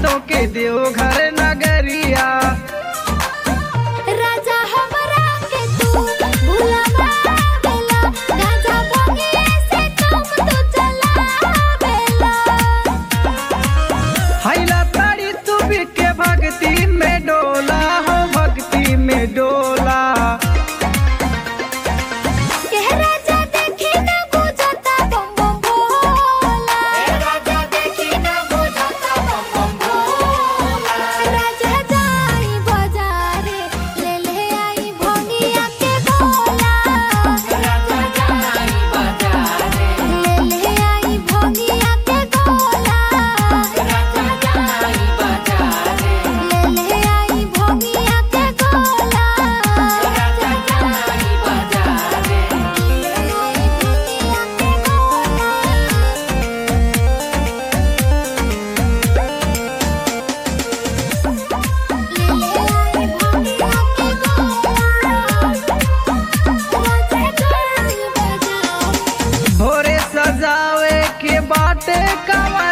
तो के देवघर नगरिया। राजा हमरा के तू भुलावा बेला, गाजा भोगे से काम तू चलावेला। हैला तारी तू भी के भक्ति में डोला हो, भक्ति में डोला। के राजा देखी ना बुझता बम बम भोला, राजा देखी ना बुझता बम बम भोला। राजा जाई बाजारे ले ले आई भोनिया के गोला, राजा जाई बाजारे ले ले आई भोनिया के गोला, राजा जाई बाजारे ले ले आई भोनिया के गोला, राजा जाई बाजारे ले आई भोनिया के गोला। भोरे सजावे के बाटे कवा